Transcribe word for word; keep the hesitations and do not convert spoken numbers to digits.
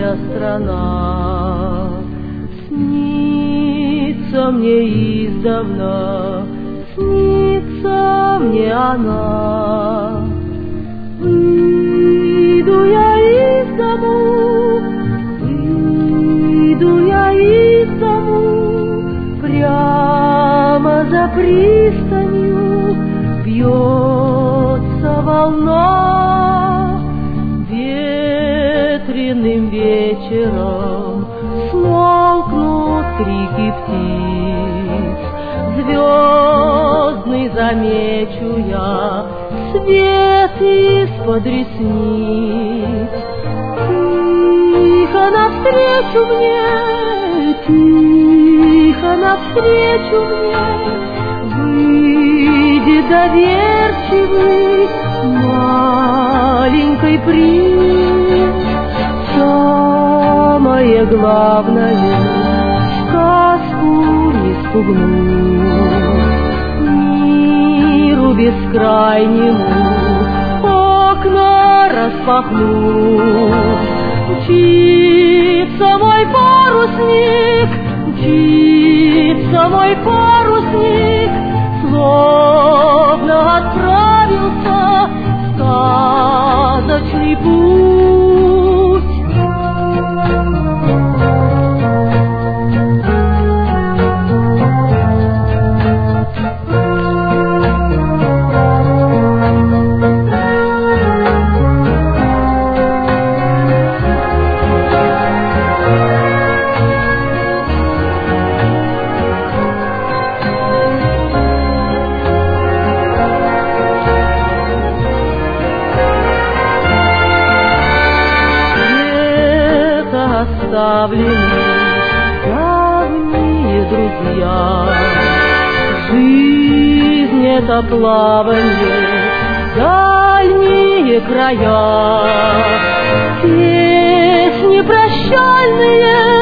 моя страна. Снится мне издавна, снится мне она. Выйду я из дому, выйду я из дому, прямо за пристанью бьется волна. Ветреным вечером смолкнут крики птиц, звездный замечу я свет из-под ресниц. Тихо навстречу мне, тихо навстречу мне выйдет доверчивый маленький принц. Самое главное — сказку не спугнуть, миру бескрайнему окна распахнуть. Мчится мой парусник, мчится мой парусник, словно отправился в сказочный путь. Оставлены давние друзья. Жизнь — это плаванье, дальние края, песни прощальные